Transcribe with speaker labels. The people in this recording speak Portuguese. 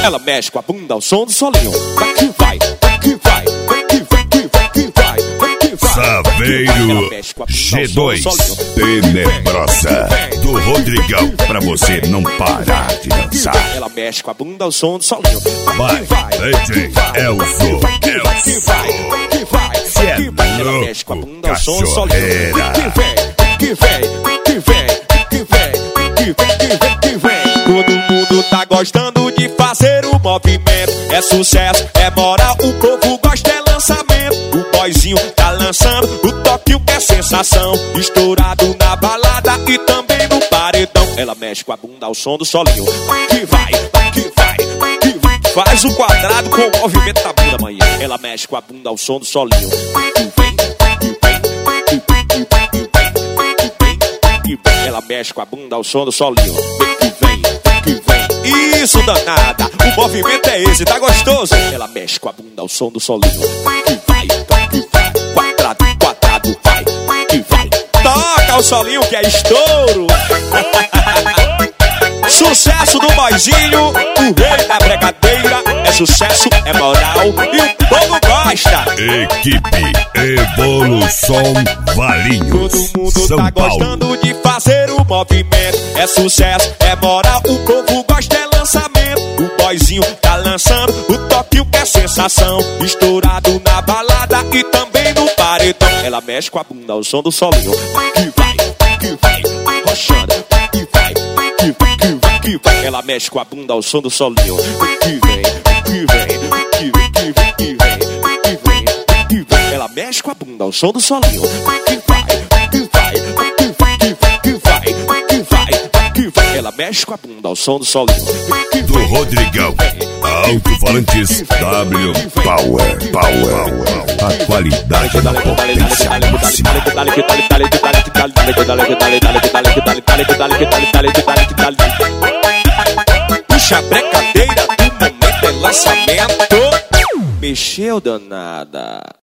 Speaker 1: Ela mexe com a bunda ao som do solinho. Vai que vai, vai que vai, vai que vai, que vai, que vai, vai que vai.
Speaker 2: Saveiro G2 Tenebrosa do Rodrigão, pra você não parar de dançar.
Speaker 1: Ela mexe com a bunda ao som do solinho.
Speaker 2: Vai, DJ Elzo,
Speaker 1: que vai, que vai, que vai. Ela mexe com a bunda ao som do solinho. Que vem, que vem, que vem, que vem, que vem, que vem, que vem. Todo mundo tá gostando de fazer o movimento. É sucesso, é moral, o povo gosta, é lançamento. O boyzinho tá lançando o toque, o que é sensação. Estourado na balada e também no paredão. Ela mexe com a bunda ao som do solinho. Que vai, que vai, que vai. Faz o quadrado com o movimento da bunda, manhã. Ela mexe com a bunda ao som do solinho. Que vem, que vem, que vem, que vem, que vem, que vem. Ela mexe com a bunda ao som do solinho. Que vem, que vem. Isso, danada, o movimento é esse, tá gostoso? Ela mexe com a bunda ao som do solinho. Que vai, quadrado, quadrado, vai, que vai. Toca o solinho que é estouro. Sucesso do boyzinho, o rei da bregadeira. É sucesso, é moral e o povo gosta.
Speaker 2: Equipe Evolução Valinhos,
Speaker 1: todo mundo
Speaker 2: São
Speaker 1: tá
Speaker 2: Paulo.
Speaker 1: gostando de fazer o movimento. É sucesso, é moral, o povo gosta, é lançamento. O boyzinho tá lançando o toque, o que é sensação. Estourado na balada e também no paredão. Ela mexe com a bunda ao som do solinho. Que vai, rochando. Que vai, que vai, que vai, que vai. Ela mexe com a bunda ao som do solinho. Que vem, que vem, que vem, que vem, que vem, que vem, que vem. Ela mexe com a bunda ao som do solinho. Que vai, que vai, que vai, que vai, que vai, que vai, que vai. Ela mexe com a bunda ao som do solinho.
Speaker 2: Do Rodrigão, Alto-Falantes W Power. A qualidade da potência máxima.
Speaker 1: Puxa a brecadeira, do momento é lançamento. Mexeu, danada.